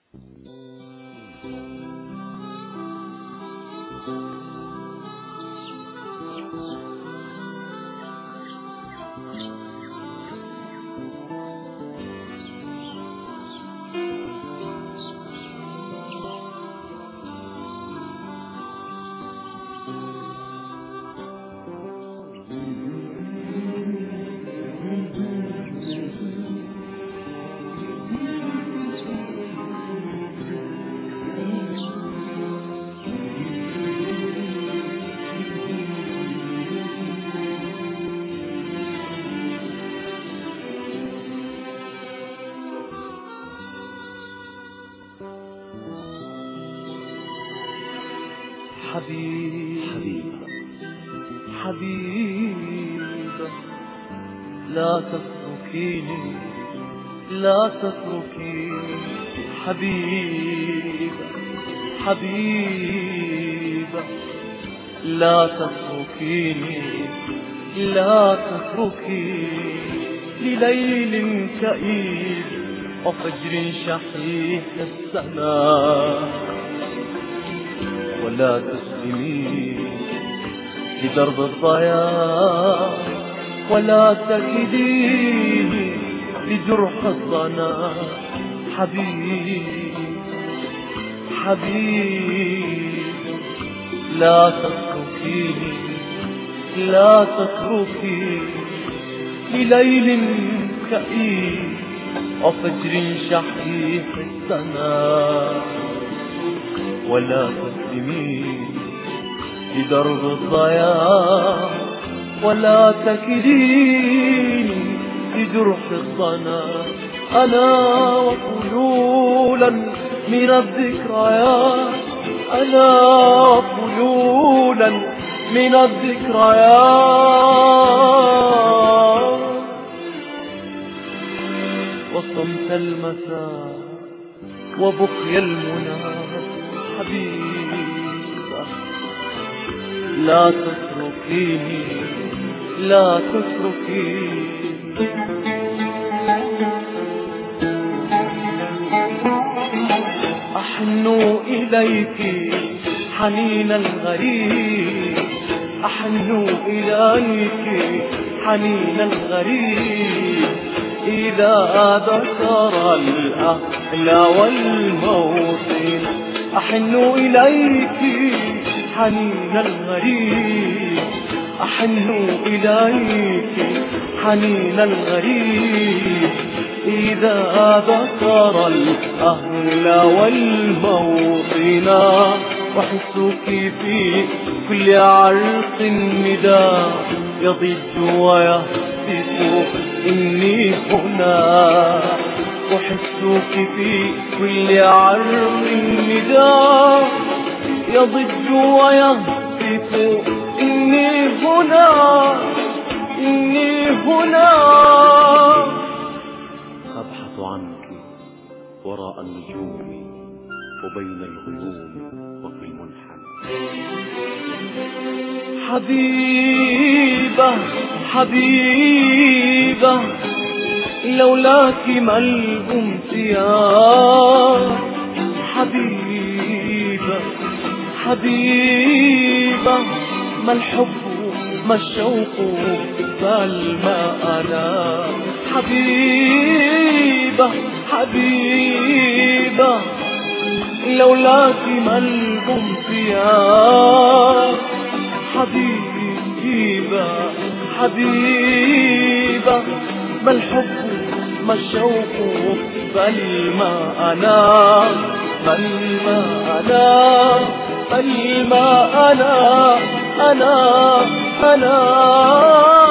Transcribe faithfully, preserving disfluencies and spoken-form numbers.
حبيبة حبيبة لا تتركيني لا تتركيني حبيبة حبيبة لا تتركيني لا تتركيني لليل كئيب وفجر شحيح السماء، ولا تسلمي لدرب الضياع ولا تكديني لجرح الظنا. حبيبي حبيبي لا تتركيني لا تتركيني لليل كئيب وفجر شحيح السماء، ولا تسلمي لدرب الضياع ولا تكديني لجرح الظنا. أنا وفلولا من الذكريات أنا وفلولا من الذكريات وصمت المساء وبقي المنى. حبيبة لا تتركيني لا تتركيني. أحن إليك حنين الغريب أحن إليك حنين الغريب إذا ذكر الأهل والموطن. أحن إليك حنين الغريب أحن إليك حنين الغريب إذا ذكر الأهل والموطن. وحسك في كل عرق ندى يضج ويهتف إني هنا. أحسك في كل عرق ندى يضج ويهتف إني هنا إني هنا. أبحث عنك وراء النجوم وبين الغيوم وفي المنحنى. حبيبة حبيبة لولاك ما الأمسيات. حبيبة حبيبة ما الحب ما الشوق بل ما أنا. حبيبة حبيبة لولاك ما الأمسيات. حبيبة حبيبة ما الحب ما الشوق بل ما أنا بل ما أنا بل ما أنا أنا أنا